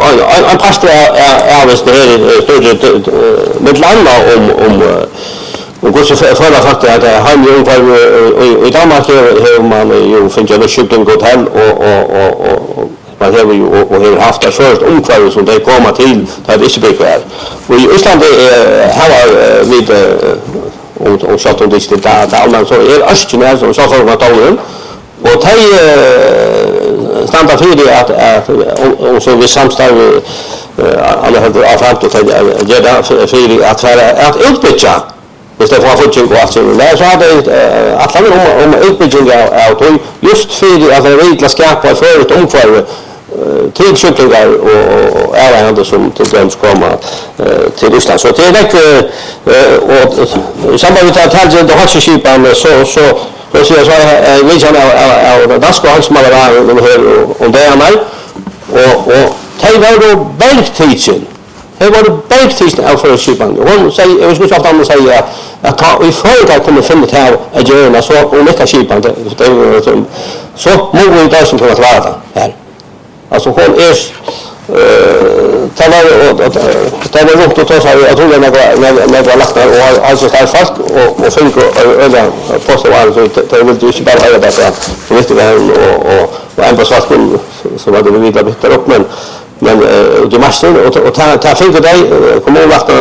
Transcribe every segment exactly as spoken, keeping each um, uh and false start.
en pastor är av oss det här större med landa om om och går så förra faktiskt att han ju ungefär i Danmark har man ju funnit en shipping hotell och och och man har ju och har haft det först omkvar som det kommer till det är inte bekvämt. Och i Island har vi och och så att det inte där allmän så är östernär som så för vad talar och de standa för det att och så vi samstarv alla har avfallt och det där för att vara att utbygga hvis det var fortsatt och alltså där så hade att alla om om utbygging av just för att det vill skapa för ett omkvar till cyklingar och ärenden som till dem komma till Ryssland. Så det är det och i samband med att han det har sig skipan så så då så jag vet jag av danska handsmaler var och det är mig och och det var då bergteaching. Det var det bergteaching av för skipan. Hon säger jag skulle ofta säga att ta i företag kommer fram till här att göra så och mycket skipan så många utav som kommer att vara här. Alltså hon är det var det var runt och ta sig jag tror det när när det var lagt och alltså där fast och och fick över posten var så det vill ju inte bara höra det så vet du och och och en person så var det vi vidare bitar upp men men du måste och och ta ta fick det kommer vart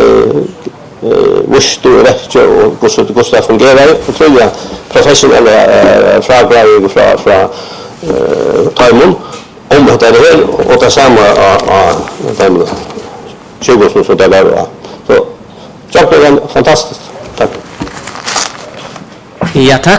måste du rätt och hur så det ska fungera och tror jag professionella frågor från från Taimon om det är och det samma av dem tjugo som så där var så jag tycker det är fantastiskt tack ja tack